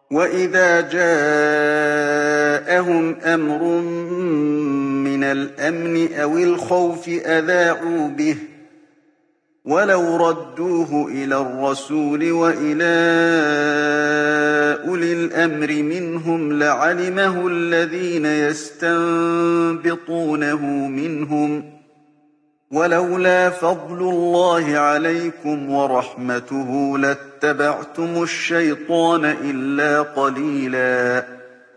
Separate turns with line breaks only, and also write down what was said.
وَإِذَا جَاءَهُمْ أَمْرٌ مِّنَ الْأَمْنِ أَوِ الْخَوْفِ أَذَاعُوا بِهِ ۖ وَلَوْ رَدُّوهُ إِلَى الرَّسُولِ وَإِلَىٰ أُولِي الْأَمْرِ مِنْهُمْ لَعَلِمَهُ الَّذِينَ يَسْتَنبِطُونَهُ مِنْهُمْ ۗ وَلَوْلَا فَضْلُ اللَّهِ عَلَيْكُمْ وَرَحْمَتُهُ لَاتَّبَعْتُمُ الشَّيْطَانَ إِلَّا قَلِيلًا